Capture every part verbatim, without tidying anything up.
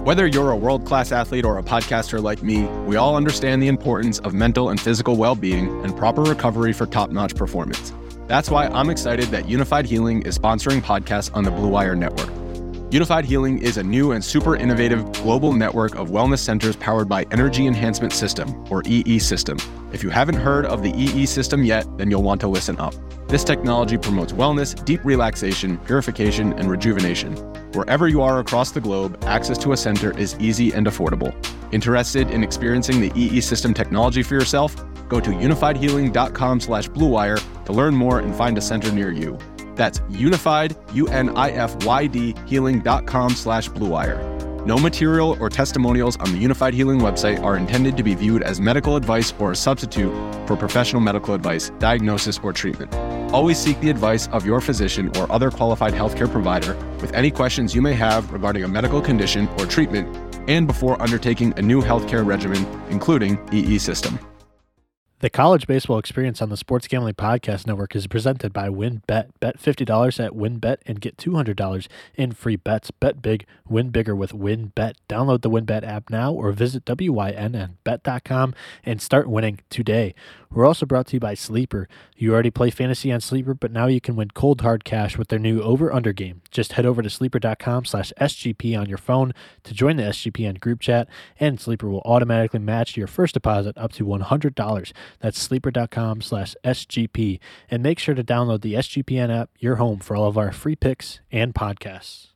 Whether you're a world-class athlete or a podcaster like me, we all understand the importance of mental and physical well-being and proper recovery for top-notch performance. That's why I'm excited that Unified Healing is sponsoring podcasts on the Blue Wire Network. Unified Healing is a new and super innovative global network of wellness centers powered by Energy Enhancement System, or E E System. If you haven't heard of the E E System yet, then you'll want to listen up. This technology promotes wellness, deep relaxation, purification, and rejuvenation. Wherever you are across the globe, access to a center is easy and affordable. Interested in experiencing the E E System technology for yourself? Go to unified healing dot com slash blue wire to learn more and find a center near you. That's unified, U N I F Y D, healing dot com slash blue wire. No material or testimonials on the Unified Healing website are intended to be viewed as medical advice or a substitute for professional medical advice, diagnosis, or treatment. Always seek the advice of your physician or other qualified healthcare provider with any questions you may have regarding a medical condition or treatment and before undertaking a new healthcare regimen, including E E System. The College Baseball Experience on the Sports Gambling Podcast Network is presented by WynnBET. Bet fifty dollars at WynnBET and get two hundred dollars in free bets. Bet big, win bigger with WynnBET. Download the WynnBET app now or visit W Y N N bet dot com and start winning today. We're also brought to you by Sleeper. You already play fantasy on Sleeper, but now you can win cold hard cash with their new over-under game. Just head over to sleeper dot com slash S G P on your phone to join the S G P N group chat, and Sleeper will automatically match your first deposit up to one hundred dollars. That's sleeper dot com slash S G P. And make sure to download the S G P N app, your home for all of our free picks and podcasts.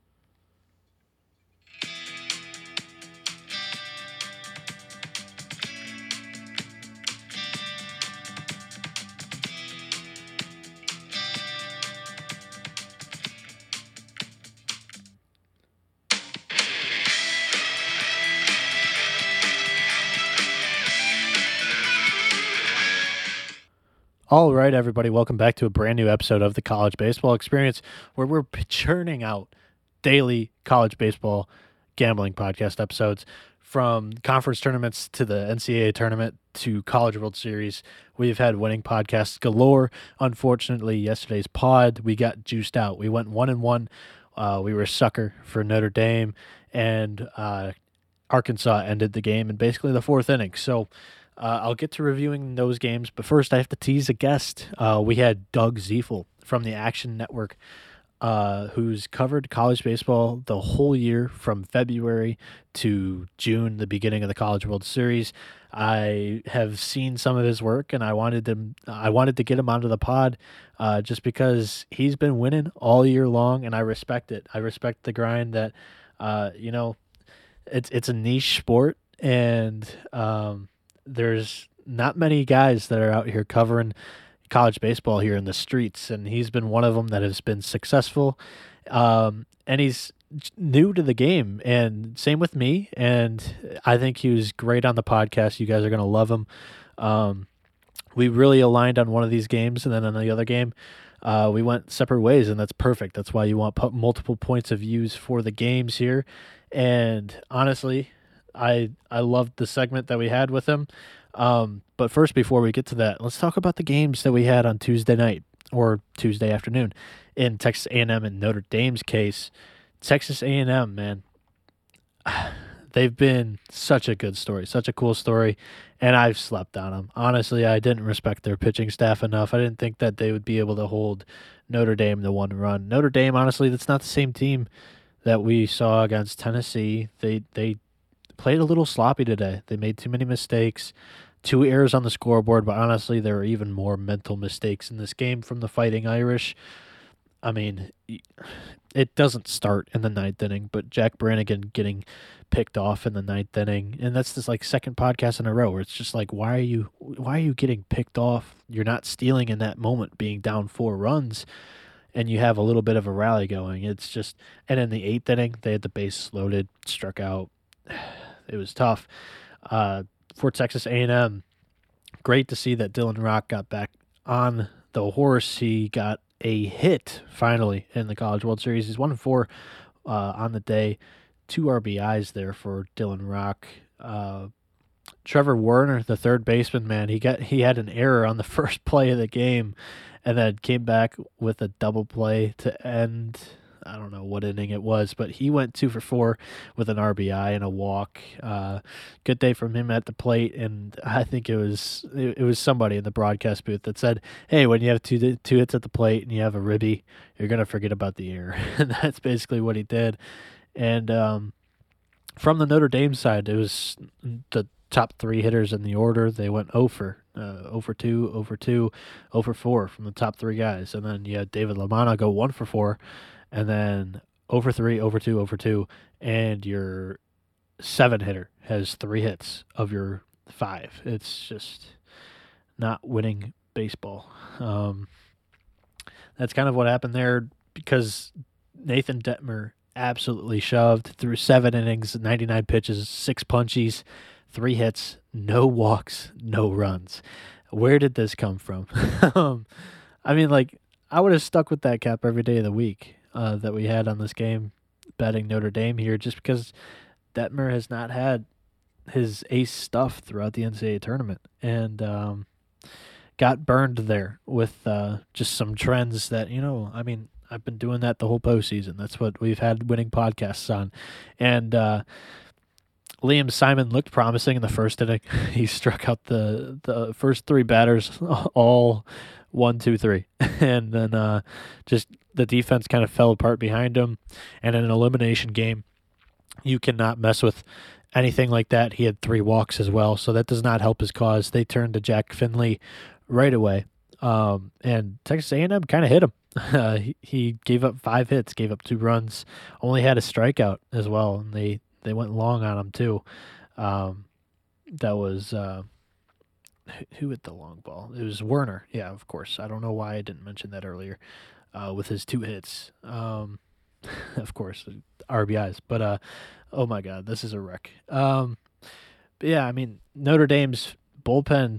All right, everybody, welcome back to a brand new episode of the College Baseball Experience, where we're churning out daily college baseball gambling podcast episodes, from conference tournaments to the N C double A tournament to College World Series. We've had winning podcasts galore. Unfortunately, yesterday's pod, we got juiced out. We went one and one. Uh, we were a sucker for Notre Dame, and uh, Arkansas ended the game in basically the fourth inning. So Uh, I'll get to reviewing those games, but first I have to tease a guest. Uh, we had Doug Ziefel from the Action Network, uh, who's covered college baseball the whole year from February to June, the beginning of the College World Series. I have seen some of his work, and I wanted to, I wanted to get him onto the pod uh, just because he's been winning all year long, and I respect it. I respect the grind that, uh, you know, it's it's a niche sport, and um, there's not many guys that are out here covering college baseball here in the streets, and he's been one of them that has been successful. Um, and he's new to the game, and same with me. And I think he was great on the podcast. You guys are going to love him. Um, we really aligned on one of these games, and then on the other game, uh, we went separate ways, and that's perfect. That's why you want pu- multiple points of views for the games here. And honestly, I I loved the segment that we had with him. Um, but first, before we get to that, let's talk about the games that we had on Tuesday night or Tuesday afternoon. In Texas A and M and Notre Dame's case, Texas A and M, man, they've been such a good story, such a cool story, and I've slept on them. Honestly, I didn't respect their pitching staff enough. I didn't think that they would be able to hold Notre Dame to one run. Notre Dame, honestly, that's not the same team that we saw against Tennessee. They they played a little sloppy today. They made too many mistakes, two errors on the scoreboard, but honestly, there were even more mental mistakes in this game from the Fighting Irish. I mean, it doesn't start in the ninth inning, but Jack Brannigan getting picked off in the ninth inning, and that's this like second podcast in a row where it's just like, why are you, why are you getting picked off? You're not stealing in that moment, being down four runs, and you have a little bit of a rally going. It's just, and in the eighth inning, they had the bases loaded, struck out. It was tough uh, for Texas A and M. Great to see that Dylan Rock got back on the horse. He got a hit finally in the College World Series. He's one and four uh, on the day. Two R B Is there for Dylan Rock. Uh, Trevor Werner, the third baseman, man, he got he had an error on the first play of the game, and then came back with a double play to end I don't know what inning it was, but he went two for four with an R B I and a walk. Uh, good day from him at the plate, and I think it was it, it was somebody in the broadcast booth that said, "Hey, when you have two two hits at the plate and you have a ribby, you're gonna forget about the air." And that's basically what he did. And um, from the Notre Dame side, it was the top three hitters in the order. They went oh for uh, oh for two, oh for two, oh for four from the top three guys, and then you had David LaManna go one for four. And then over three, over two, over two, and your seven hitter has three hits of your five. It's just not winning baseball. Um, that's kind of what happened there because Nathan Detmer absolutely shoved through seven innings, ninety-nine pitches, six punchies, three hits, no walks, no runs. Where did this come from? um, I mean, like, I would have stuck with that cap every day of the week. Uh, that we had on this game, betting Notre Dame here, just because Detmer has not had his ace stuff throughout the N C double A tournament, and um, got burned there with uh, just some trends that, you know, I mean, I've been doing that the whole postseason. That's what we've had winning podcasts on. And uh, Liam Simon looked promising in the first inning. He struck out the, the first three batters all one, two, three. And then uh, just the defense kind of fell apart behind him. And in an elimination game, you cannot mess with anything like that. He had three walks as well, so that does not help his cause. They turned to Jack Finley right away. Um, and Texas A and M kind of hit him. Uh, he, he gave up five hits, gave up two runs, only had a strikeout as well, and they, they went long on him too. Um, that was uh, who hit the long ball? It was Werner. Yeah, of course. I don't know why I didn't mention that earlier. Uh, with his two hits, um, of course, R B Is. But uh, oh my God, this is a wreck. Um, but yeah, I mean Notre Dame's bullpen.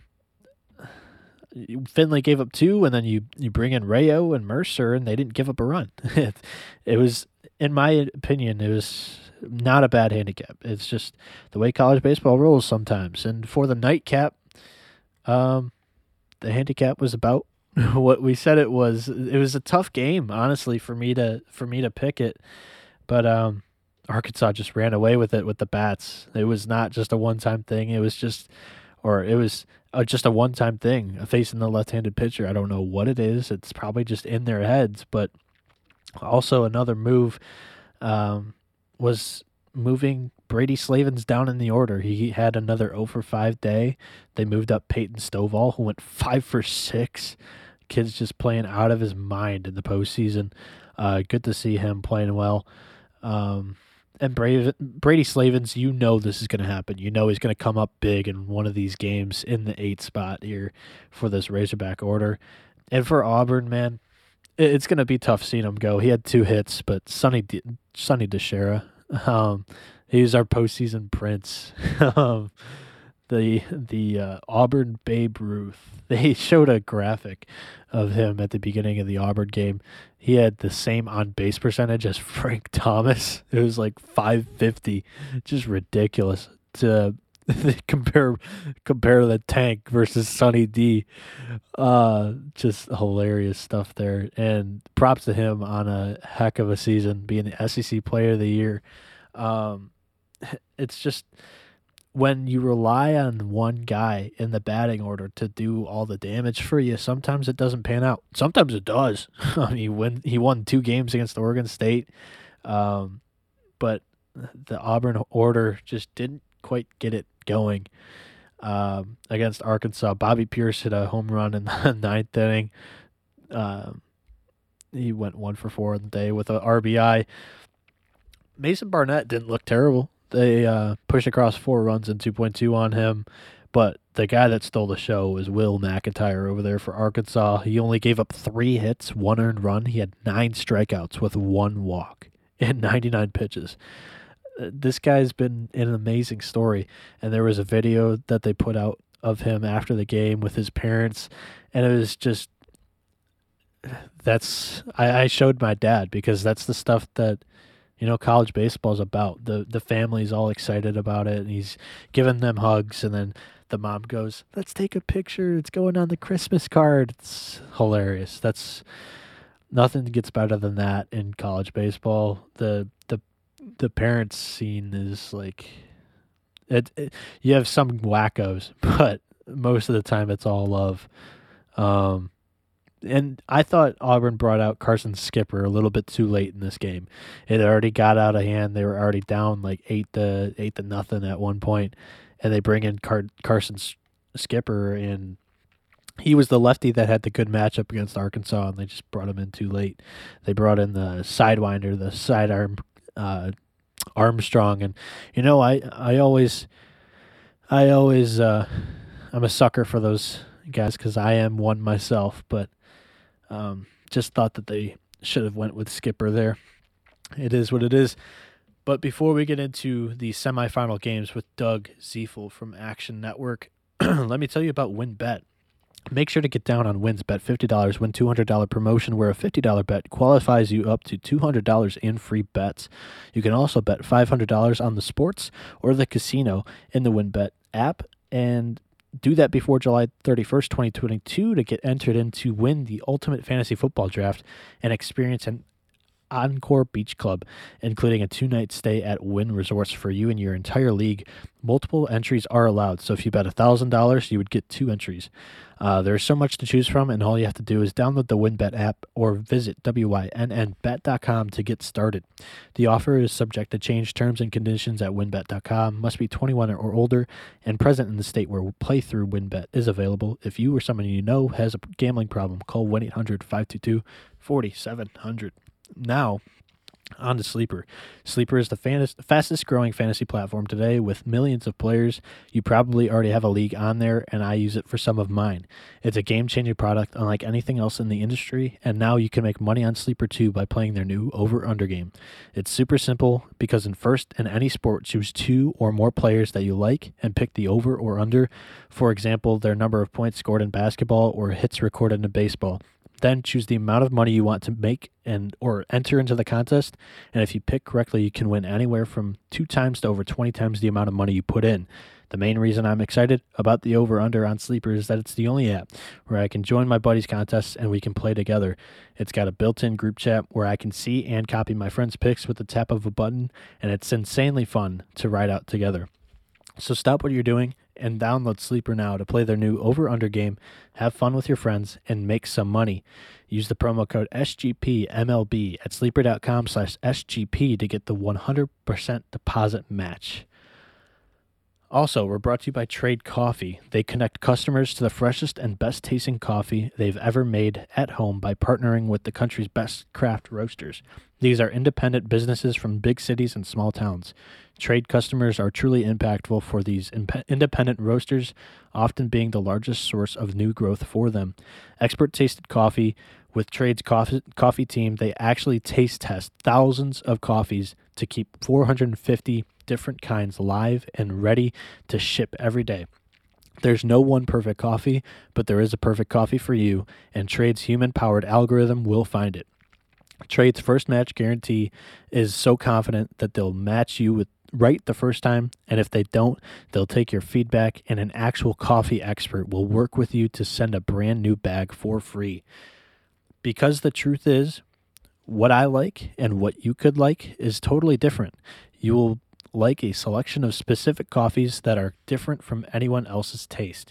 Finley gave up two, and then you, you bring in Rayo and Mercer, and they didn't give up a run. it, it was, in my opinion, it was not a bad handicap. It's just the way college baseball rolls sometimes. And for the nightcap, um, the handicap was about what we said it was. It was a tough game, honestly, for me to for me to pick it, but um, Arkansas just ran away with it with the bats. It was not just a one-time thing. It was just, or it was uh, just a one-time thing, facing the left-handed pitcher. I don't know what it is. It's probably just in their heads. But also another move um, was moving Brady Slavens down in the order. He had another oh for five day. They moved up Peyton Stovall, who went five for six. Kid's just playing out of his mind in the postseason. Uh, good to see him playing well. Um, and Brady, Brady Slavens, you know this is going to happen. You know he's going to come up big in one of these games in the eighth spot here for this Razorback order. And for Auburn, man, it, it's going to be tough seeing him go. He had two hits, but Sonny, De, Sonny DeShera, um, he's our postseason prince. um, the the uh, Auburn Babe Ruth. They showed a graphic of him at the beginning of the Auburn game. He had the same on-base percentage as Frank Thomas. It was like five fifty. Just ridiculous to compare compare the Tank versus Sonny D. Uh, just hilarious stuff there. And props to him on a heck of a season, being the S E C Player of the Year. Um, it's just, when you rely on one guy in the batting order to do all the damage for you, sometimes it doesn't pan out. Sometimes it does. I mean, when he won two games against Oregon State, um, but the Auburn order just didn't quite get it going um, against Arkansas. Bobby Pierce hit a home run in the ninth inning. Um, he went one for four on the day with an R B I. Mason Barnett didn't look terrible. They uh, pushed across four runs and two point two on him, but the guy that stole the show was Will McIntyre over there for Arkansas. He only gave up three hits, one earned run. He had nine strikeouts with one walk and ninety-nine pitches. Uh, this guy's been an amazing story, and there was a video that they put out of him after the game with his parents, and it was just, that's, I, I showed my dad, because that's the stuff that, you know, college baseball is about. The the family's all excited about it, and he's giving them hugs, and then the mom goes, "Let's take a picture. It's going on the Christmas card." It's hilarious. That's nothing gets better than that in college baseball. The the the parents scene is like it, it you have some wackos, but most of the time it's all love. Um and I thought Auburn brought out Carson Skipper a little bit too late in this game. It already got out of hand. They were already down like eight to eight to nothing at one point, and they bring in Car- Carson S- Skipper, and he was the lefty that had the good matchup against Arkansas, and they just brought him in too late. They brought in the sidewinder, the sidearm uh, Armstrong, and you know I I always I always uh, I'm a sucker for those guys because I am one myself, but. Um, just thought that they should have went with Skipper there. It is what it is. But before we get into the semifinal games with Doug Ziefel from Action Network, let me tell you about WynnBET. Make sure to get down on Wynn's Bet fifty dollars, win two hundred dollars promotion where a fifty dollars bet qualifies you up to two hundred dollars in free bets. You can also bet five hundred dollars on the sports or the casino in the WynnBET app, and do that before July thirty-first, twenty twenty-two to get entered in to win the Ultimate Fantasy Football Draft and experience an Encore Beach Club, including a two-night stay at Wynn Resorts for you and your entire league. Multiple entries are allowed, so if you bet one thousand dollars, you would get two entries. Uh, there's so much to choose from, and all you have to do is download the WynnBET app or visit wynn bet dot com to get started. The offer is subject to change. Terms and conditions at wynn bet dot com. Must be twenty-one or older and present in the state where playthrough WynnBET is available. If you or someone you know has a gambling problem, call one eight hundred five two two four seven zero zero. Now, on to Sleeper. Sleeper is the fan- fastest growing fantasy platform today with millions of players. You probably already have a league on there, and I use it for some of mine. It's a game-changing product unlike anything else in the industry, and now you can make money on Sleeper too by playing their new over-under game. It's super simple because in first in any sport, choose two or more players that you like and pick the over or under. For example, their number of points scored in basketball or hits recorded in baseball. Then choose the amount of money you want to make and or enter into the contest, and if you pick correctly, you can win anywhere from two times to over twenty times the amount of money you put in. The main reason I'm excited about the over-under on Sleeper is that it's the only app where I can join my buddies' contests and we can play together. It's got a built-in group chat where I can see and copy my friends' picks with the tap of a button, and it's insanely fun to ride out together. So stop what you're doing and download Sleeper now to play their new over-under game, have fun with your friends, and make some money. Use the promo code S G P M L B at sleeper.com slash SGP to get the one hundred percent deposit match. Also, we're brought to you by Trade Coffee. They connect customers to the freshest and best-tasting coffee they've ever made at home by partnering with the country's best craft roasters. These are independent businesses from big cities and small towns. Trade customers are truly impactful for these imp- independent roasters, often being the largest source of new growth for them. Expert-tasted coffee. With Trade's coffee, coffee team, they actually taste test thousands of coffees to keep four hundred fifty different kinds live and ready to ship every day. There's no one perfect coffee, but there is a perfect coffee for you, and Trade's human-powered algorithm will find it. Trade's first match guarantee is so confident that they'll match you with right the first time, and if they don't, they'll take your feedback, and an actual coffee expert will work with you to send a brand new bag for free. Because the truth is, what I like and what you could like is totally different. You will like a selection of specific coffees that are different from anyone else's taste.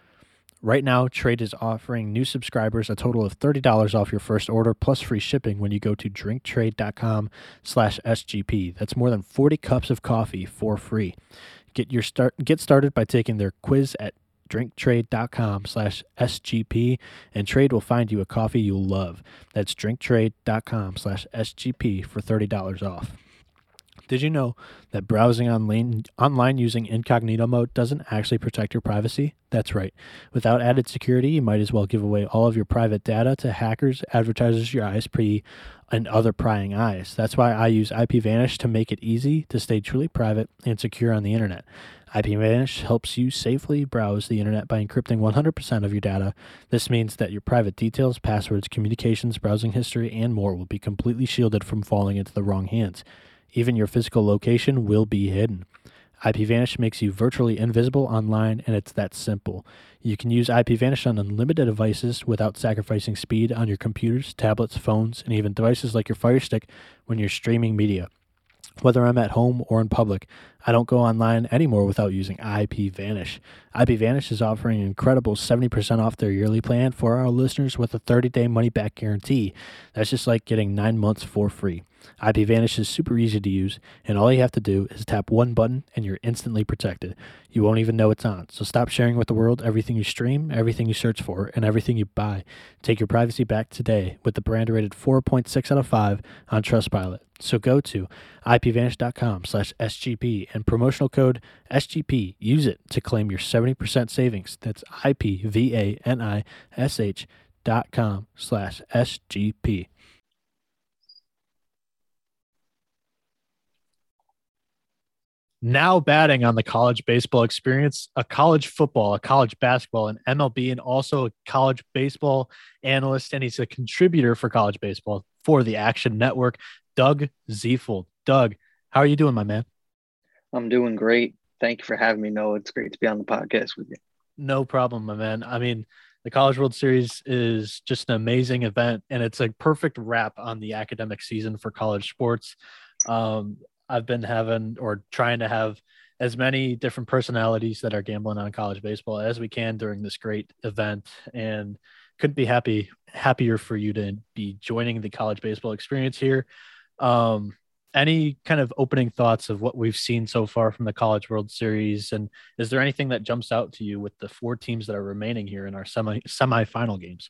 Right now, Trade is offering new subscribers a total of thirty dollars off your first order plus free shipping when you go to drinktrade.com slash SGP. That's more than forty cups of coffee for free. Get your start. Get started by taking their quiz at drinktrade.com slash SGP, and Trade will find you a coffee you'll love. That's drinktrade.com slash SGP for thirty dollars off. Did you know that browsing online, online using incognito mode doesn't actually protect your privacy? That's right. Without added security, you might as well give away all of your private data to hackers, advertisers, your I S P, and other prying eyes. That's why I use IPVanish to make it easy to stay truly private and secure on the internet. IPVanish helps you safely browse the internet by encrypting one hundred percent of your data. This means that your private details, passwords, communications, browsing history, and more will be completely shielded from falling into the wrong hands. Even your physical location will be hidden. IPVanish makes you virtually invisible online, and it's that simple. You can use IPVanish on unlimited devices without sacrificing speed on your computers, tablets, phones, and even devices like your Fire Stick when you're streaming media. Whether I'm at home or in public, I don't go online anymore without using IPVanish. IPVanish is offering an incredible seventy percent off their yearly plan for our listeners with a thirty-day money-back guarantee. That's just like getting nine months for free. IPVanish is super easy to use, and all you have to do is tap one button and you're instantly protected. You won't even know it's on. So stop sharing with the world everything you stream, everything you search for, and everything you buy. Take your privacy back today with the brand rated four point six out of five on Trustpilot. So go to ipvanish.com slash SGP and promotional code S G P. Use it to claim your seventy percent savings. That's I-P-V-A-N-I-S-H dot com slash S-G-P. Now batting on the college baseball experience, a college football, a college basketball, an M L B, and also a college baseball analyst, and he's a contributor for college baseball for the Action Network, Doug Ziefeld. Doug, how are you doing, my man? I'm doing great. Thank you for having me, Noah. It's great to be on the podcast with you. No problem, my man. I mean, the College World Series is just an amazing event, and it's a perfect wrap on the academic season for college sports. Um, I've been having or trying to have as many different personalities that are gambling on college baseball as we can during this great event, and couldn't be happy happier for you to be joining the college baseball experience here. Um, any kind of opening thoughts of what we've seen so far from the College World Series, and is there anything that jumps out to you with the four teams that are remaining here in our semi semifinal games?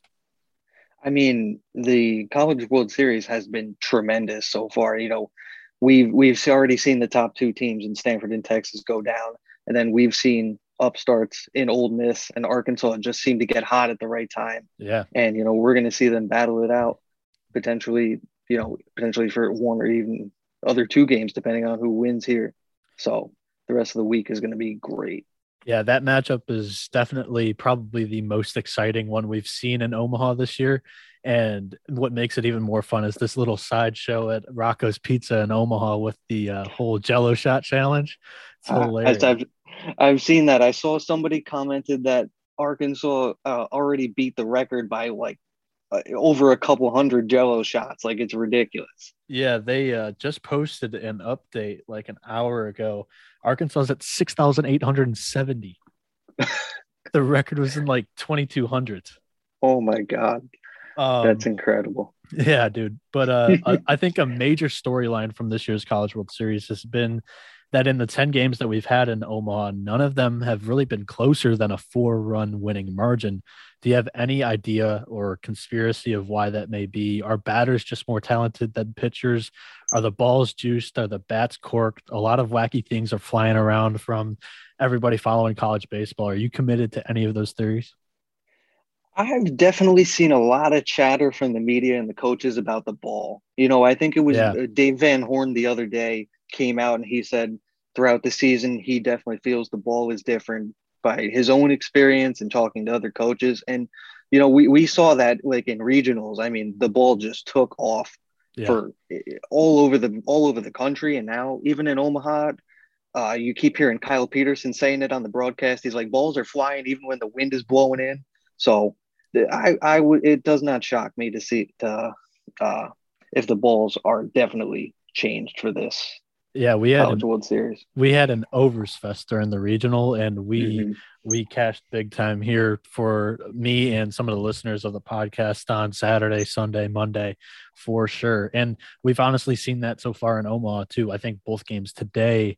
I mean, the College World Series has been tremendous so far. You know, we've we've already seen the top two teams in Stanford and Texas go down, and then we've seen upstarts in Ole Miss and Arkansas just seem to get hot at the right time. Yeah, and you know we're going to see them battle it out, potentially. You know, potentially for one or even other two games, depending on who wins here. So the rest of the week is going to be great. Yeah, that matchup is definitely probably the most exciting one we've seen in Omaha this year. And what makes it even more fun is this little sideshow at Rocco's Pizza in Omaha with the uh, whole Jello shot challenge. It's hilarious. Uh, I've, I've seen that. I saw somebody commented that Arkansas uh, already beat the record by like uh, over a couple hundred Jello shots. Like, it's ridiculous. Yeah, they uh, just posted an update like an hour ago. Arkansas's at six thousand eight hundred seventy. The record was in like twenty-two hundreds. Oh my God. Um, That's incredible. Yeah, dude. But uh, I think a major storyline from this year's College World Series has been that in the ten games that we've had in Omaha, none of them have really been closer than a four-run winning margin. Do you have any idea or conspiracy of why that may be? Are batters just more talented than pitchers? Are the balls juiced? Are the bats corked? A lot of wacky things are flying around from everybody following college baseball. Are you committed to any of those theories? I've definitely seen a lot of chatter from the media and the coaches about the ball. You know, I think it was yeah. Dave Van Horn the other day came out and he said throughout the season, he definitely feels the ball is different by his own experience and talking to other coaches. And, you know, we, we saw that like in regionals. I mean, the ball just took off yeah. for all over the, all over the country. And now even in Omaha, uh, you keep hearing Kyle Peterson saying it on the broadcast. He's like, balls are flying even when the wind is blowing in. So I, I would, it does not shock me to see uh, uh, if the balls are definitely changed for this. Yeah, we had College World Series. We had an overs fest during the regional, and we mm-hmm. we cashed big time here for me and some of the listeners of the podcast on Saturday, Sunday, Monday, for sure. And we've honestly seen that so far in Omaha too. I think both games today.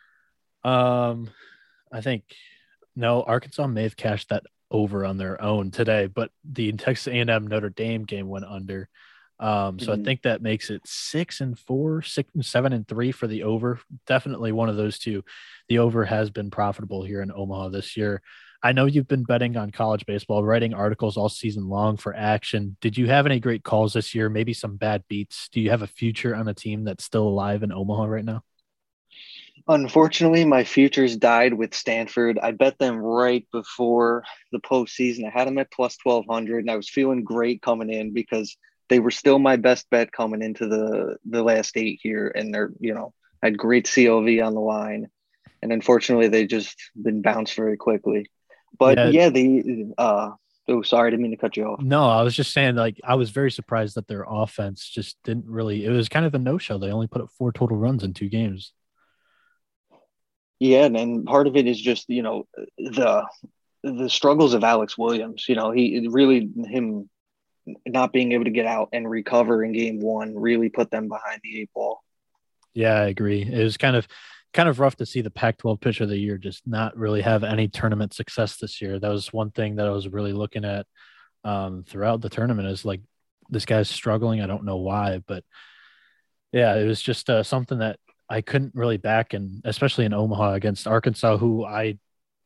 Um, I think no, Arkansas may have cashed that over on their own today, but the Texas A and M Notre Dame game went under. Um, so mm-hmm. I think that makes it six and four, six and seven and three for the over. Definitely one of those two. The over has been profitable here in Omaha this year. I know you've been betting on college baseball, writing articles all season long for Action. Did you have any great calls this year? Maybe some bad beats? Do you have a future on a team that's still alive in Omaha right now? Unfortunately, my futures died with Stanford. I bet them right before the postseason. I had them at plus twelve hundred, and I was feeling great coming in because they were still my best bet coming into the, the last eight here. And they're, you know, had great C L V on the line. and unfortunately, they just been bounced very quickly. But yeah, yeah the uh, oh, sorry, I didn't mean to cut you off. No, I was just saying, like, I was very surprised that their offense just didn't really. It was kind of a no-show. They only put up four total runs in two games. Yeah, and part of it is just, you know, the the struggles of Alex Williams. You know, he really him not being able to get out and recover in game one really put them behind the eight ball. Yeah, I agree. It was kind of kind of rough to see the Pac twelve pitcher of the year just not really have any tournament success this year. That was one thing that I was really looking at um, throughout the tournament is like, this guy's struggling. I don't know why, but yeah, it was just uh, something that I couldn't really back, and especially in Omaha against Arkansas, who I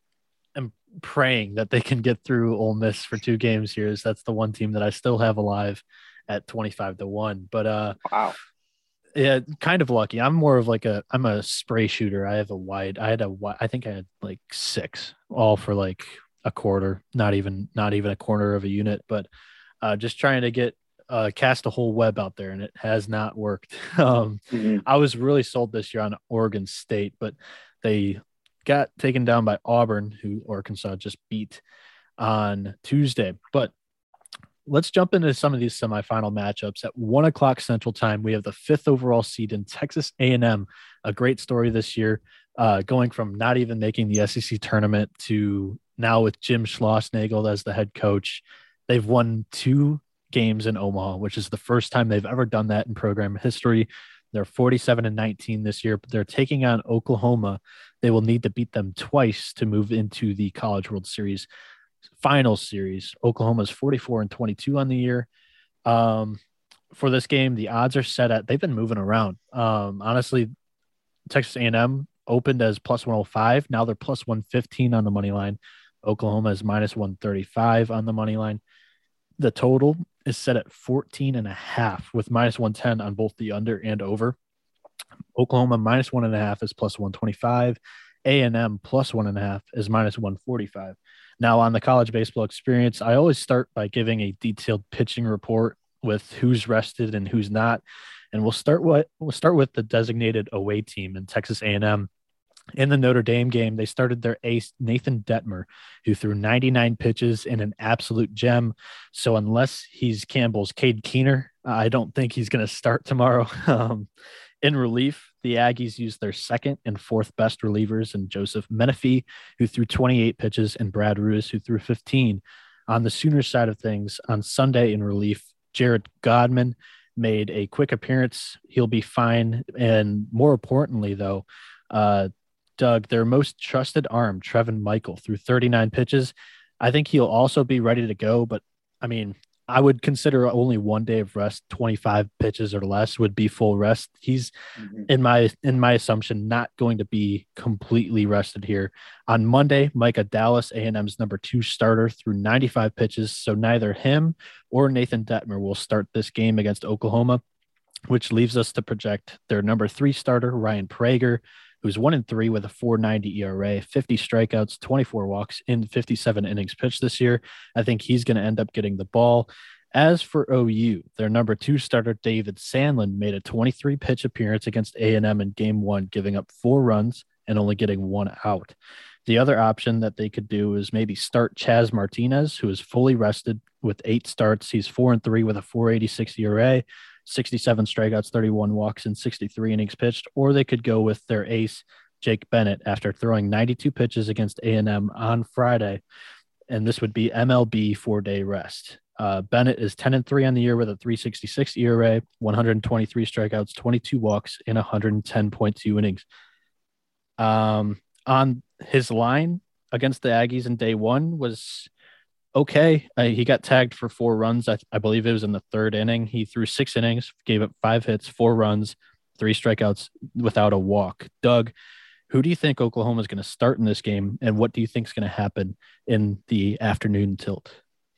am praying that they can get through Ole Miss for two games here. Is that's the one team that I still have alive at twenty-five to one. But uh, wow, yeah, kind of lucky. I'm more of like a I'm a spray shooter. I have a wide. I had a I think I had like six, all for like a quarter, not even not even a corner of a unit, but uh, just trying to get uh, cast a whole web out there, and it has not worked. Um, mm-hmm. I was really sold this year on Oregon State, but they got taken down by Auburn, who Arkansas just beat on Tuesday. But let's jump into some of these semifinal matchups. At one o'clock Central Time, we have the fifth overall seed in Texas A and M, a great story this year, uh, going from not even making the S E C tournament to now with Jim Schlossnagle as the head coach. They've won two games in Omaha, which is the first time they've ever done that in program history. They're forty-seven and nineteen this year, but they're taking on Oklahoma. They will need to beat them twice to move into the College World Series final series. Oklahoma's forty-four and twenty-two on the year. Um, for this game, the odds are set at, they've been moving around. Um, honestly, Texas A and M opened as plus one oh five. Now they're plus one fifteen on the money line. Oklahoma is minus one thirty-five on the money line. The total is set at fourteen and a half with minus one ten on both the under and over. Oklahoma minus one and a half is plus one twenty-five. A and M plus one and a half is minus one forty-five. Now on the College Baseball Experience, I always start by giving a detailed pitching report with who's rested and who's not. And we'll start what we'll start with the designated away team in Texas A and M. In the Notre Dame game, they started their ace, Nathan Detmer, who threw ninety-nine pitches in an absolute gem. So unless he's Campbell's Cade Keener, I don't think he's going to start tomorrow. Um, in relief, the Aggies used their second and fourth best relievers in Joseph Menifee, who threw twenty-eight pitches, and Brad Ruiz, who threw fifteen. On the Sooners side of things, on Sunday in relief, Jared Godman made a quick appearance. He'll be fine. And more importantly, though, uh, Doug, their most trusted arm, Trevin Michael, threw thirty-nine pitches. I think he'll also be ready to go, but I mean, I would consider only one day of rest, twenty-five pitches or less would be full rest. He's mm-hmm. in my in my assumption not going to be completely rested here. On Monday, Micah Dallas, A and M's number two starter, threw ninety-five pitches, so neither him or Nathan Detmer will start this game against Oklahoma, which leaves us to project their number three starter, Ryan Prager, who's one and three with a four ninety E R A, fifty strikeouts, twenty-four walks in fifty-seven innings pitched this year. I think he's going to end up getting the ball. As for O U, their number two starter, David Sandlin, made a twenty-three pitch appearance against A and M in game one, giving up four runs and only getting one out. The other option that they could do is maybe start Chaz Martinez, who is fully rested with eight starts. He's four and three with a four eighty-six E R A. sixty-seven strikeouts, thirty-one walks, and sixty-three innings pitched, or they could go with their ace, Jake Bennett, after throwing ninety-two pitches against A and M on Friday, and this would be M L B four-day rest. Uh, Bennett is ten and three on the year with a three sixty-six E R A, one hundred twenty-three strikeouts, twenty-two walks, in one hundred ten point two innings. Um, on his line against the Aggies in day one was okay. Uh, he got tagged for four runs. I, I believe it was in the third inning. He threw six innings, gave up five hits, four runs, three strikeouts without a walk. Doug, who do you think Oklahoma is going to start in this game, and what do you think is going to happen in the afternoon tilt?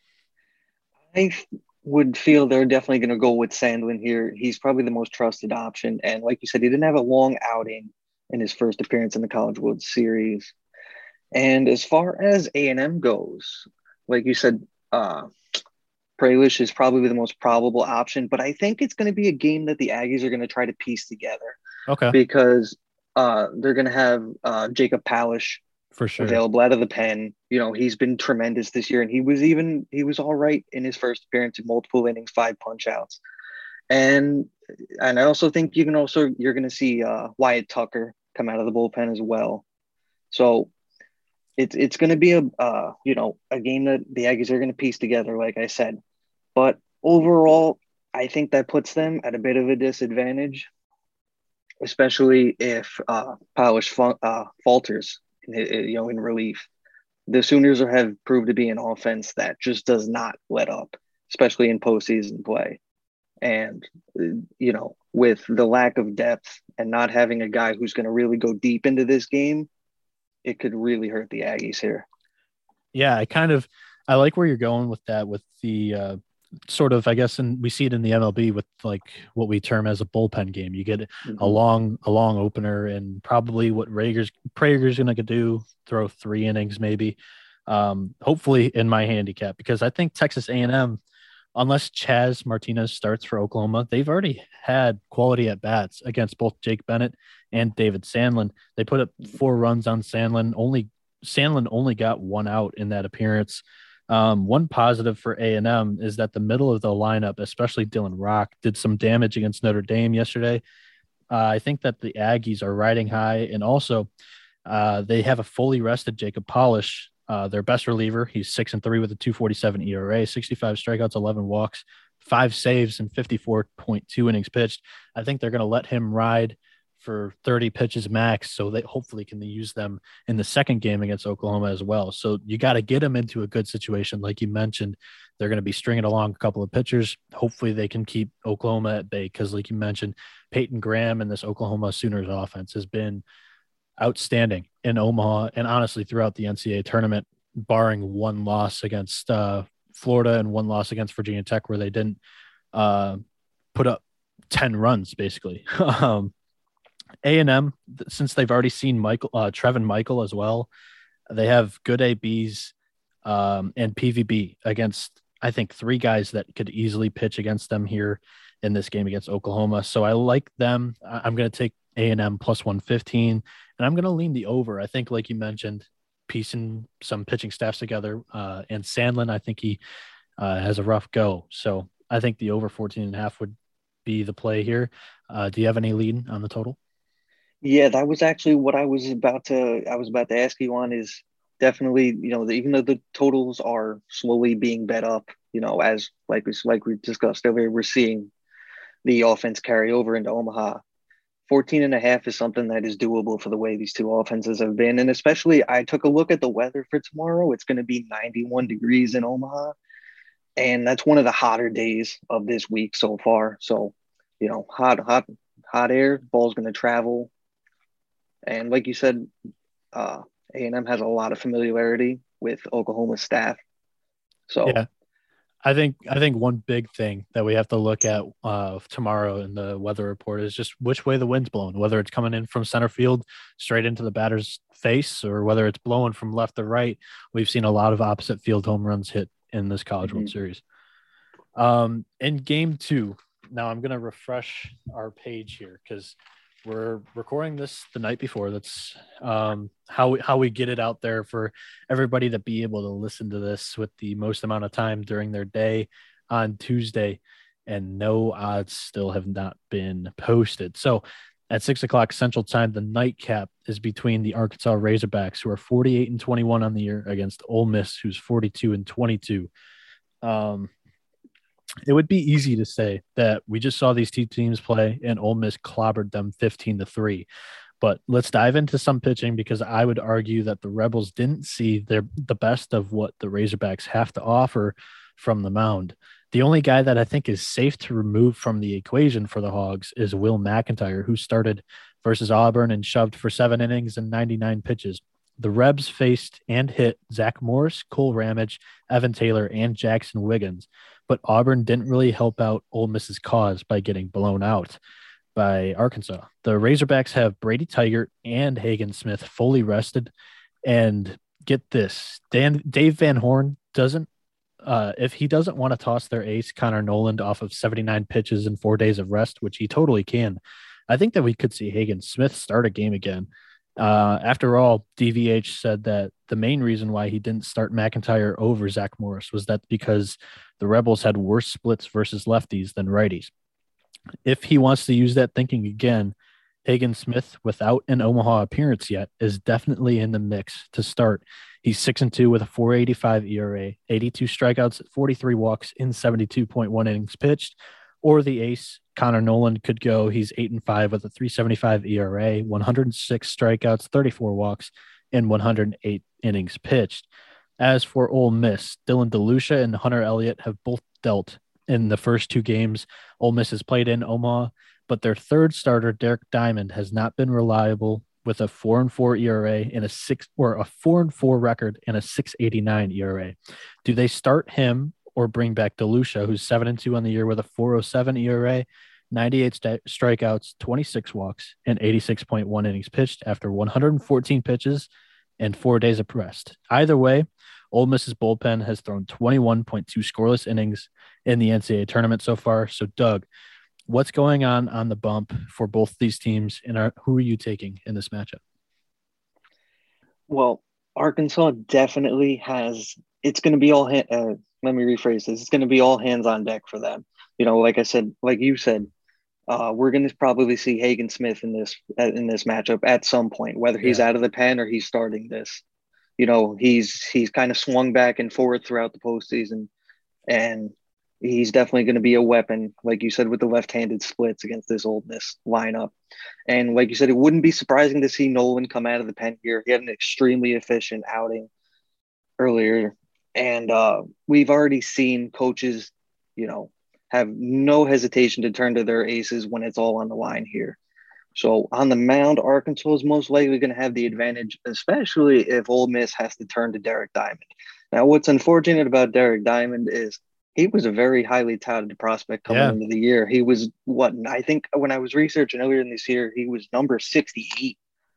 I would feel they're definitely going to go with Sandlin here. He's probably the most trusted option. And like you said, he didn't have a long outing in his first appearance in the College World Series. And as far as A and M goes, like you said, uh, Pralish is probably the most probable option, but I think it's going to be a game that the Aggies are going to try to piece together. Okay. Because Uh, they're going to have uh, Jacob Palish for sure available out of the pen. You know, he's been tremendous this year, and he was even he was all right in his first appearance in multiple innings, five punch outs. And and I also think you can also you're going to see uh, Wyatt Tucker come out of the bullpen as well. So it's it's going to be a uh, you know a game that the Aggies are going to piece together, like I said. But overall, I think that puts them at a bit of a disadvantage, especially if uh, Polish fa- uh, falters, you know, in relief. The Sooners have proved to be an offense that just does not let up, especially in postseason play. And, you know, with the lack of depth and not having a guy who's going to really go deep into this game, it could really hurt the Aggies here. Yeah, I kind of I like where you're going with that, with the uh, sort of, I guess, and we see it in the M L B with like what we term as a bullpen game. You get mm-hmm. a long, a long opener, and probably what Rager's Prager's going to do, throw three innings maybe. Um, hopefully in my handicap, because I think Texas A and M, unless Chaz Martinez starts for Oklahoma, they've already had quality at bats against both Jake Bennett and David Sandlin. They put up four runs on Sandlin. Only Sandlin only got one out in that appearance. Um, one positive for A and M is that the middle of the lineup, especially Dylan Rock, did some damage against Notre Dame yesterday. Uh, I think that the Aggies are riding high, and also uh, they have a fully rested Jacob Polish, uh, their best reliever. He's six and three with a two forty-seven E R A, sixty-five strikeouts, eleven walks, five saves, and fifty-four point two innings pitched. I think they're going to let him ride for thirty pitches max, so they hopefully can use them in the second game against Oklahoma as well. So you got to get them into a good situation. Like you mentioned, they're going to be stringing along a couple of pitchers. Hopefully they can keep Oklahoma at bay, because like you mentioned, Peyton Graham and this Oklahoma Sooners offense has been outstanding in Omaha and honestly throughout the N C double A tournament, barring one loss against uh, Florida and one loss against Virginia Tech, where they didn't uh, put up ten runs basically. um, A and M, since they've already seen Michael, uh, Trevin Michael as well, they have good A Bs um, and P V B against, I think, three guys that could easily pitch against them here in this game against Oklahoma. So I like them. I'm going to take A and M plus one fifteen, and I'm going to lean the over. I think, like you mentioned, piecing some pitching staffs together, uh, and Sandlin, I think he uh, has a rough go. So I think the over fourteen and a half would be the play here. Uh, do you have any lead on the total? Yeah, that was actually what I was about to I was about to ask you on, is definitely, you know, the, even though the totals are slowly being bet up, you know, as like we like we discussed earlier, we're seeing the offense carry over into Omaha. fourteen and a half is something that is doable for the way these two offenses have been. And especially, I took a look at the weather for tomorrow. It's going to be ninety-one degrees in Omaha. And that's one of the hotter days of this week so far. So, you know, hot, hot, hot air, ball's going to travel. And like you said, uh, A and M has a lot of familiarity with Oklahoma staff. So yeah, I think I think one big thing that we have to look at uh, tomorrow in the weather report is just which way the wind's blowing, whether it's coming in from center field straight into the batter's face, or whether it's blowing from left to right. We've seen a lot of opposite field home runs hit in this College mm-hmm. World Series. Um, in game two, now I'm going to refresh our page here because we're recording this the night before. That's um, how we, how we get it out there for everybody to be able to listen to this with the most amount of time during their day on Tuesday, and no odds still have not been posted. So at six o'clock Central Time, the nightcap is between the Arkansas Razorbacks, who are forty-eight and twenty-one on the year, against Ole Miss, who's forty-two and twenty-two. Um, It would be easy to say that we just saw these two teams play and Ole Miss clobbered them fifteen to three. But let's dive into some pitching, because I would argue that the Rebels didn't see their the best of what the Razorbacks have to offer from the mound. The only guy that I think is safe to remove from the equation for the Hogs is Will McIntyre, who started versus Auburn and shoved for seven innings and ninety-nine pitches. The Rebs faced and hit Zach Morris, Cole Ramage, Evan Taylor, and Jackson Wiggins, but Auburn didn't really help out Ole Miss's cause by getting blown out by Arkansas. The Razorbacks have Brady Tigert and Hagen Smith fully rested, and get this, Dan, Dave Van Horn doesn't, uh, if he doesn't want to toss their ace Connor Noland off of seventy-nine pitches and four days of rest, which he totally can, I think that we could see Hagen Smith start a game again. Uh, after all, D V H said that the main reason why he didn't start McIntyre over Zach Morris was that because the Rebels had worse splits versus lefties than righties. If he wants to use that thinking again, Hagen Smith, without an Omaha appearance yet, is definitely in the mix to start. He's six and two with a four eighty-five E R A, eighty-two strikeouts, forty-three walks in seventy-two point one innings pitched. Or the ace, Connor Nolan, could go. He's eight and five with a three seventy-five E R A, one hundred six strikeouts, thirty-four walks, and one hundred eight innings pitched. As for Ole Miss, Dylan DeLucia and Hunter Elliott have both dealt in the first two games Ole Miss has played in Omaha, but their third starter, Derek Diamond, has not been reliable with a four and four E R A and a six or a four and four record and a six eighty-nine E R A. Do they start him or bring back DeLucia, who's seven and two on the year with a four oh seven E R A, ninety-eight st- strikeouts, twenty-six walks, and eighty-six point one innings pitched after one hundred fourteen pitches and four days of rest? Either way, Ole Miss's bullpen has thrown twenty-one point two scoreless innings in the N C double A tournament so far. So, Doug, what's going on on the bump for both these teams, and are, who are you taking in this matchup? Well, Arkansas definitely has – it's going to be all – uh, let me rephrase this. It's going to be all hands on deck for them. You know, like I said, like you said, uh, we're going to probably see Hagen Smith in this in this matchup at some point, whether he's yeah. out of the pen or he's starting this. You know, he's he's kind of swung back and forth throughout the postseason, and he's definitely going to be a weapon, like you said, with the left-handed splits against this Ole Miss lineup. And like you said, it wouldn't be surprising to see Nolan come out of the pen here. He had an extremely efficient outing earlier. And uh, we've already seen coaches, you know, have no hesitation to turn to their aces when it's all on the line here. So on the mound, Arkansas is most likely going to have the advantage, especially if Ole Miss has to turn to Derek Diamond. Now, what's unfortunate about Derek Diamond is he was a very highly touted prospect coming yeah. into the year. He was what I think when I was researching earlier in this year, he was number sixty-eight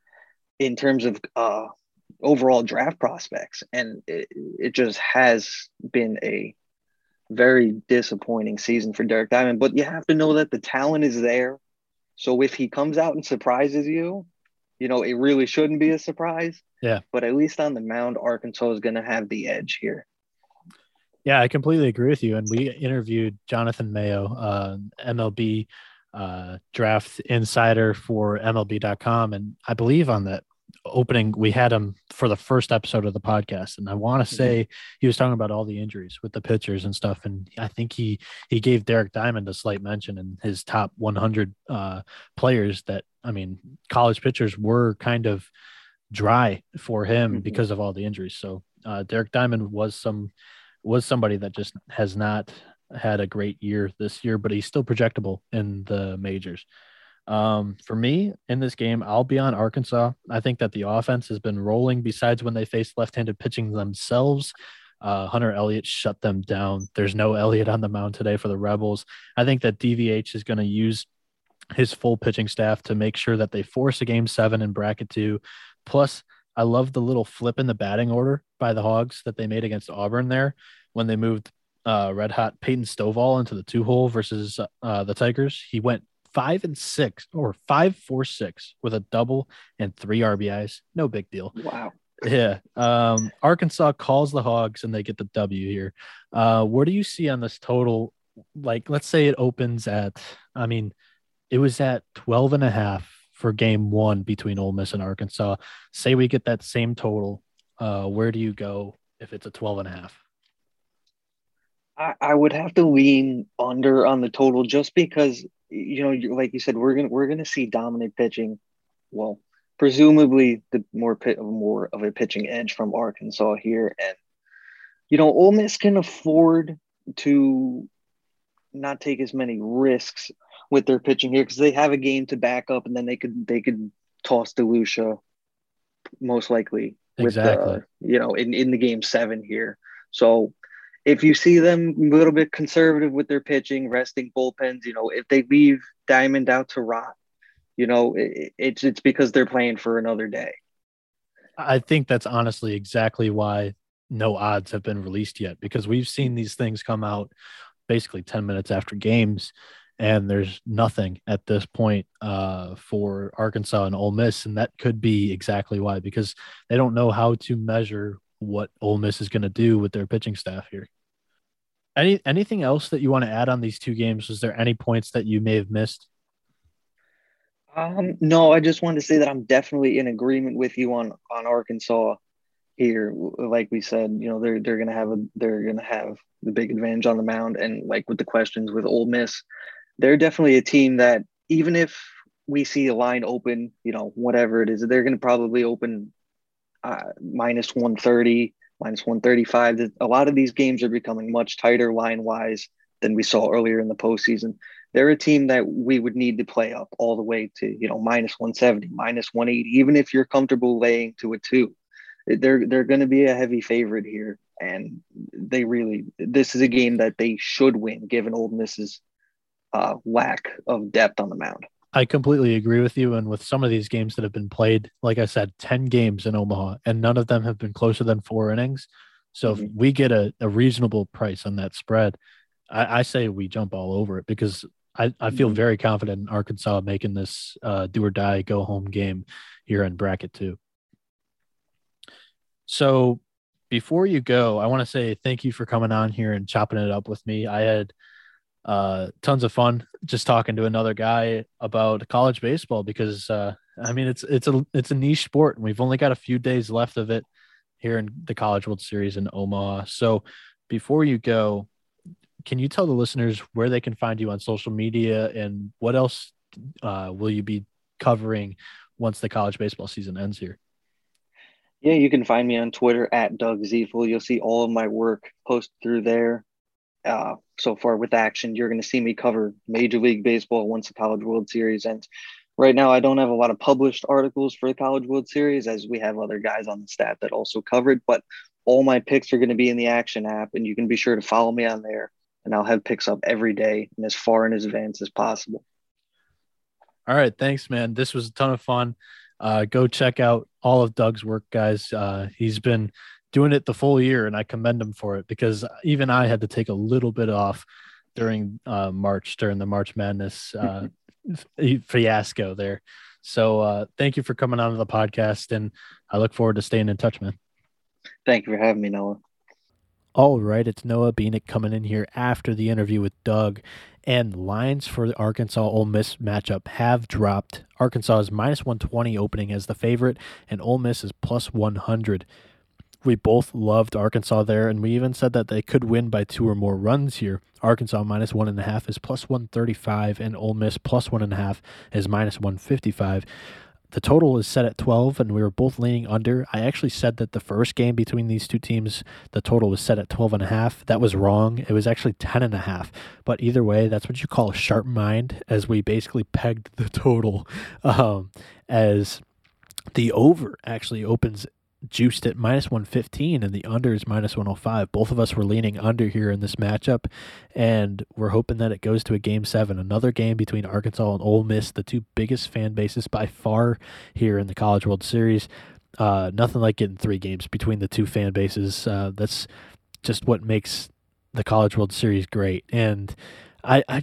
in terms of uh, overall draft prospects. And it, it just has been a very disappointing season for Derek Diamond. But you have to know that the talent is there. So if he comes out and surprises you, you know, it really shouldn't be a surprise. Yeah. But at least on the mound, Arkansas is going to have the edge here. Yeah, I completely agree with you. And we interviewed Jonathan Mayo, uh, M L B uh, draft insider for M L B dot com. And I believe on that opening, we had him for the first episode of the podcast. And I want to say mm-hmm. he was talking about all the injuries with the pitchers and stuff. And I think he, he gave Derek Diamond a slight mention in his top one hundred uh, players that, I mean, college pitchers were kind of dry for him mm-hmm. because of all the injuries. So uh, Derek Diamond was some, was somebody that just has not had a great year this year, but he's still projectable in the majors. Um, for me in this game, I'll be on Arkansas. I think that the offense has been rolling besides when they faced left-handed pitching themselves. Uh, Hunter Elliott shut them down. There's no Elliott on the mound today for the Rebels. I think that D V H is going to use his full pitching staff to make sure that they force a game seven in bracket two. Plus, I love the little flip in the batting order by the Hogs that they made against Auburn there when they moved uh, red hot Peyton Stovall into the two hole versus uh, the Tigers. He went five and six or five, four, six with a double and three R B Is. No big deal. Wow. Yeah. Um, Arkansas calls the Hogs and they get the W here. Uh, what do you see on this total? Like, let's say it opens at, I mean, it was at twelve and a half for game one between Ole Miss and Arkansas. Say we get that same total. Uh, where do you go if it's a twelve and a half? I, I would have to lean under on the total just because, you know, like you said, we're gonna we're gonna see dominant pitching. Well, presumably the more pit, more of a pitching edge from Arkansas here, and you know, Ole Miss can afford to not take as many risks with their pitching here because they have a game to back up, and then they could they could toss DeLucia most likely with exactly. the, you know, in, in the game seven here. So if you see them a little bit conservative with their pitching, resting bullpens, you know, if they leave Diamond out to rot, you know, it, it's it's because they're playing for another day. I think that's honestly exactly why no odds have been released yet, because we've seen these things come out basically ten minutes after games. and there's nothing at this point uh, for Arkansas and Ole Miss, and that could be exactly why, because they don't know how to measure what Ole Miss is going to do with their pitching staff here. Any anything else that you want to add on these two games? Was there any points that you may have missed? Um, no, I just wanted to say that I'm definitely in agreement with you on on Arkansas here. Like we said, you know, they're they're gonna have a they're gonna have the big advantage on the mound, and like with the questions with Ole Miss, they're definitely a team that even if we see a line open, you know, whatever it is, they're gonna probably open uh, minus one thirty, minus one thirty-five. A lot of these games are becoming much tighter line wise than we saw earlier in the postseason. They're a team that we would need to play up all the way to, you know, minus one seventy, minus one eighty, even if you're comfortable laying to a two. They're they're going to be a heavy favorite here, and they really this is a game that they should win given Ole Miss's uh, lack of depth on the mound. I completely agree with you. And with some of these games that have been played, like I said, ten games in Omaha, and none of them have been closer than four innings. So mm-hmm. if we get a, a reasonable price on that spread, I, I say we jump all over it, because I, I feel mm-hmm. very confident in Arkansas making this uh, do or die go home game here in bracket two. So before you go, I want to say thank you for coming on here and chopping it up with me. I had uh, tons of fun just talking to another guy about college baseball, because uh, I mean, it's, it's a, it's a niche sport, and we've only got a few days left of it here in the College World Series in Omaha. So before you go, can you tell the listeners where they can find you on social media, and what else uh, will you be covering once the college baseball season ends here? Yeah, you can find me on Twitter at Doug Ziefel. You'll see all of my work posted through there. Uh, so far with action, you're going to see me cover Major League Baseball once the College World Series ends. Right now, I don't have a lot of published articles for the College World Series, as we have other guys on the staff that also cover it, but all my picks are going to be in the Action app, and you can be sure to follow me on there, and I'll have picks up every day and as far in advance as possible. All right. Thanks, man. This was a ton of fun. Uh, go check out all of Doug's work, guys. Uh, he's been doing it the full year, and I commend him for it, because even I had to take a little bit off during uh, March, during the March Madness uh, fiasco there. So uh, thank you for coming on to the podcast, and I look forward to staying in touch, man. Thank you for having me, Noah. All right, it's Noah Beanick coming in here after the interview with Doug, and lines for the Arkansas-Ole Miss matchup have dropped. Arkansas is minus one twenty opening as the favorite, and Ole Miss is plus one hundred. We both loved Arkansas there, and we even said that they could win by two or more runs here. Arkansas minus one and a half is plus one thirty-five, and Ole Miss plus one and a half is minus one fifty-five. The total is set at twelve, and we were both leaning under. I actually said that the first game between these two teams, the total was set at twelve and a half. That was wrong. It was actually ten and a half. But either way, that's what you call a sharp mind, as we basically pegged the total um, as the over actually opens juiced at minus one fifteen, and the under is minus one oh five. Both of us were leaning under here in this matchup, and we're hoping that it goes to a game seven, another game between Arkansas and Ole Miss, the two biggest fan bases by far here in the College World Series. Uh, nothing like getting three games between the two fan bases. Uh, that's just what makes the College World Series great. And I, I,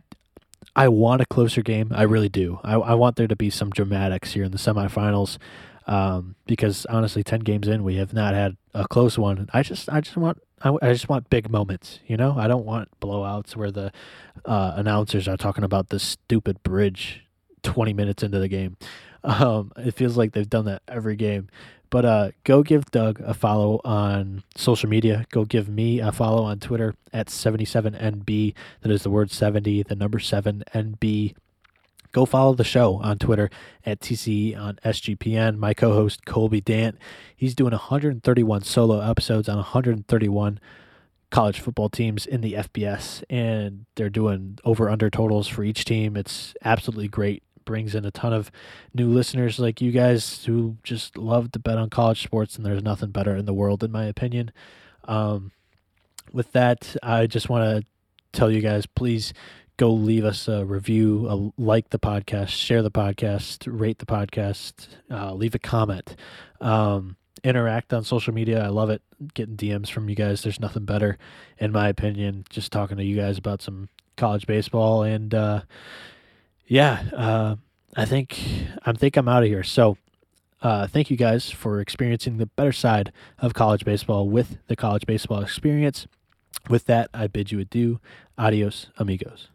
I want a closer game. I really do. I, I want there to be some dramatics here in the semifinals. Um, because honestly, ten games in, we have not had a close one. I just, I just want, I, I just want big moments. You know, I don't want blowouts where the uh, announcers are talking about this stupid bridge twenty minutes into the game. Um, it feels like they've done that every game. But uh, go give Doug a follow on social media. Go give me a follow on Twitter at seventy-seven N B. That is the word seventy, the number seven N B. Go follow the show on Twitter at T C E on S G P N. My co-host, Colby Dant, he's doing one hundred thirty-one solo episodes on one hundred thirty-one college football teams in the F B S, and they're doing over-under totals for each team. It's absolutely great. Brings in a ton of new listeners like you guys who just love to bet on college sports, and there's nothing better in the world, in my opinion. Um, with that, I just want to tell you guys, please go leave us a review, a, like the podcast, share the podcast, rate the podcast, uh, leave a comment, um, interact on social media. I love it. Getting D Ms from you guys. There's nothing better, in my opinion, just talking to you guys about some college baseball. And uh, yeah, uh, I think I think I'm out of here. So uh, thank you guys for experiencing the better side of college baseball with the College Baseball Experience. With that, I bid you adieu. Adios, amigos.